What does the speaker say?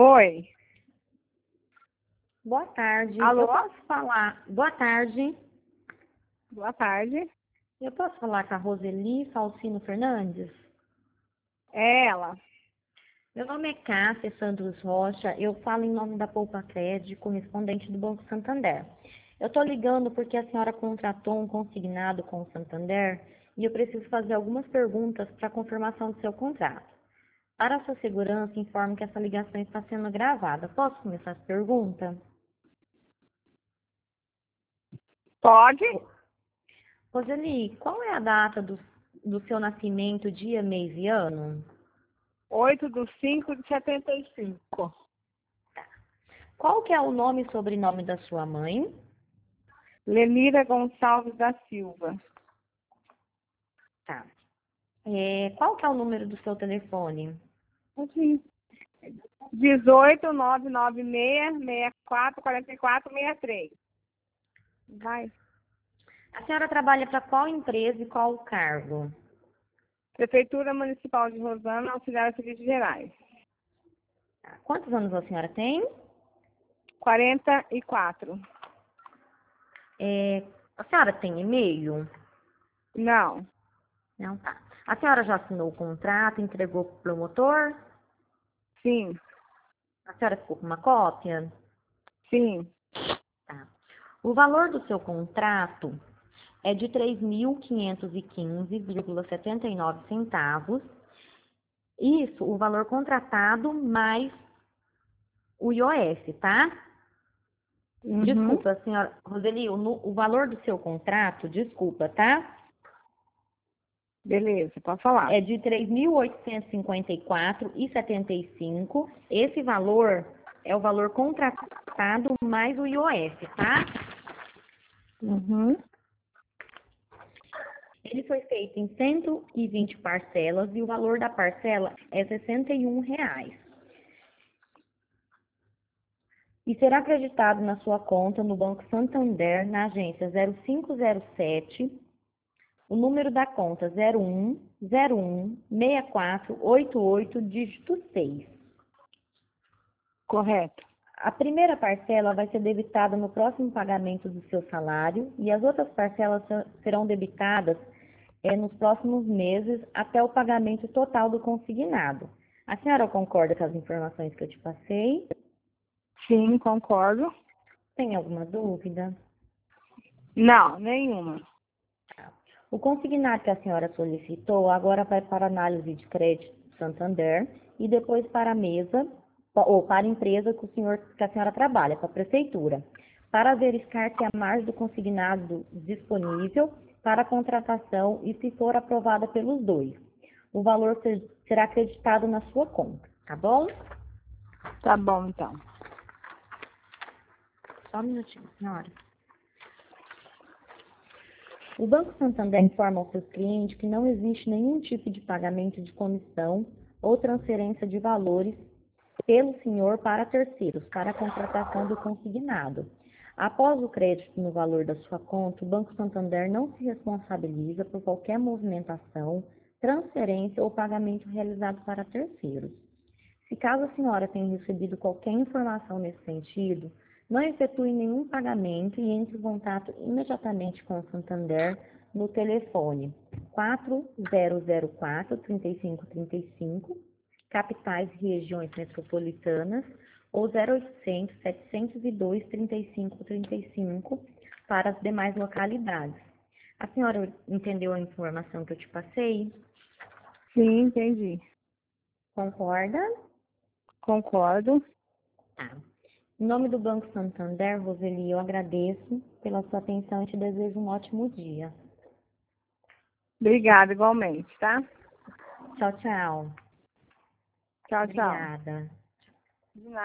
Oi. Boa tarde. Alô? Eu posso falar? Boa tarde. Boa tarde. Eu posso falar com a Roseli Falcino Fernandes? É ela. Meu nome é Cássia Santos Rocha. Eu falo em nome da Poupa Crédito, correspondente do Banco Santander. Eu estou ligando porque a senhora contratou um consignado com o Santander e eu preciso fazer algumas perguntas para confirmação do seu contrato. Para a sua segurança, informo que essa ligação está sendo gravada. Posso começar as perguntas? Pode? Roseli, qual é a data do seu nascimento, dia, mês e ano? 8/5/75. Qual que é o nome e sobrenome da sua mãe? Lenira Gonçalves da Silva. Tá. Qual que é o número do seu telefone? Aqui. 18 996 64 44 63. Vai. A senhora trabalha para qual empresa e qual o cargo? Prefeitura Municipal de Rosana, Auxiliar de Serviços Gerais. Tá. Quantos anos a senhora tem? 44. A senhora tem e-mail? Não. Não, tá. A senhora já assinou o contrato, entregou para o promotor? Sim. A senhora ficou com uma cópia? Sim. Tá. O valor do seu contrato é de R$ 3.515,79. Isso, o valor contratado mais o IOF, tá? Uhum. Desculpa, senhora Roseli, o valor do seu contrato, desculpa, tá? Beleza, pode falar. É de R$ 3.854,75. Esse valor é o valor contratado mais o IOF, tá? Uhum. Ele foi feito em 120 parcelas e o valor da parcela é R$ 61. E será acreditado na sua conta no Banco Santander, na agência 0507, o número da conta 01016488, dígito 6. Correto. A primeira parcela vai ser debitada no próximo pagamento do seu salário e as outras parcelas serão debitadas nos próximos meses até o pagamento total do consignado. A senhora concorda com as informações que eu te passei? Sim, concordo. Tem alguma dúvida? Não, nenhuma. O consignado que a senhora solicitou agora vai para análise de crédito do Santander e depois para a mesa ou para a empresa que a senhora trabalha, para a prefeitura, para verificar se a margem do consignado disponível para a contratação e se for aprovada pelos dois. O valor será acreditado na sua conta, tá bom? Tá bom, então. Só um minutinho, senhora. O Banco Santander informa aos seus clientes que não existe nenhum tipo de pagamento de comissão ou transferência de valores pelo senhor para terceiros, para a contratação do consignado. Após o crédito no valor da sua conta, o Banco Santander não se responsabiliza por qualquer movimentação, transferência ou pagamento realizado para terceiros. Se caso a senhora tenha recebido qualquer informação nesse sentido, não efetue nenhum pagamento e entre em contato imediatamente com o Santander no telefone 4004-3535, capitais e regiões metropolitanas, ou 0800 702 3535 para as demais localidades. A senhora entendeu a informação que eu te passei? Sim, entendi. Concorda? Concordo. Tá. Em nome do Banco Santander, Roseli, eu agradeço pela sua atenção e te desejo um ótimo dia. Obrigada, igualmente, tá? Tchau, tchau. Tchau, tchau. Obrigada. De nada.